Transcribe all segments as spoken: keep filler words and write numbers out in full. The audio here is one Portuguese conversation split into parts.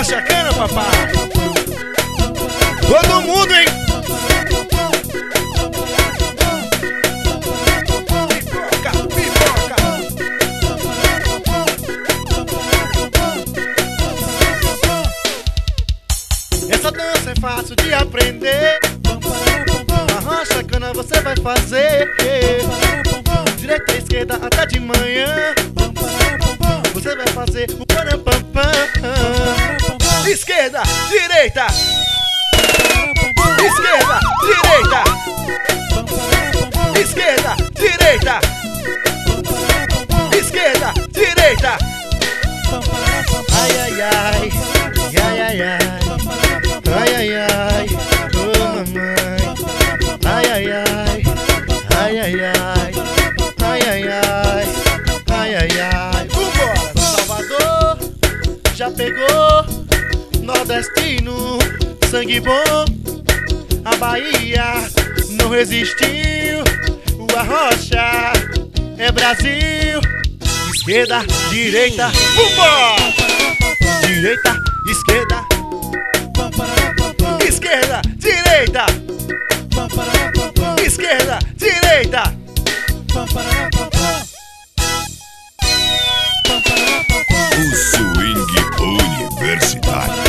Arrocha Cana, papai. Todo mundo, hein? Pipoca, pipoca. Essa dança é fácil de aprender. Arrocha Cana você vai fazer. Direita, esquerda, até de manhã. Você vai fazer o parapampam. Esquerda, direita. Esquerda, direita. Esquerda, direita. Esquerda, direita. Ai, ai, ai. Ai, ai, ai. Ai, ai, ai. Oh, mamãe. Ai, ai, ai. Ai, ai, ai. Ai, ai, ai. Ai, ai, ai. Vambora! Salvador já pegou. Nordestino, sangue bom. A Bahia não resistiu. O Arrocha é Brasil. Esquerda, direita. Vambora! Direita, esquerda. Esquerda, direita. Esquerda, direita. O swing universitário.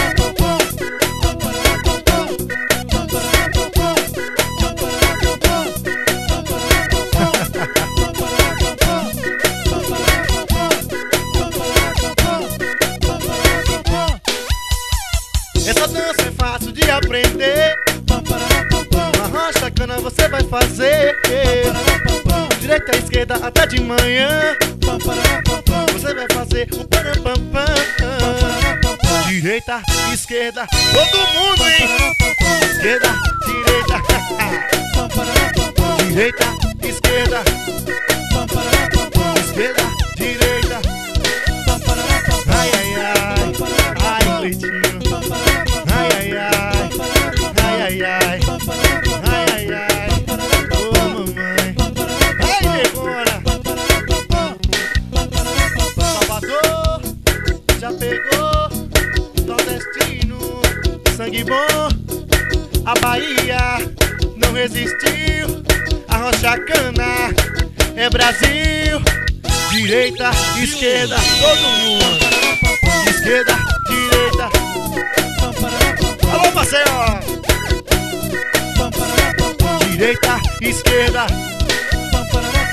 Essa dança é fácil de aprender. Arrocha Cana você vai fazer. Direita, esquerda, até de manhã. Você vai fazer o parapampam. Direita, esquerda, todo mundo, hein? Esquerda, direita. Direita, esquerda. Esquerda, direita. Ai, ai, ai. Ai, Cleitinho. Ai, ai, ai. Ai, ai, ai. Ai, ai, ai. Ô, mamãe. Ai, negona. Salvador já pegou. Nordestino, sangue bom. A Bahia não resistiu. Arrocha Cana é Brasil. Direita, esquerda, todo mundo. Esquerda, direita. Alô, Maceió. Direita, esquerda.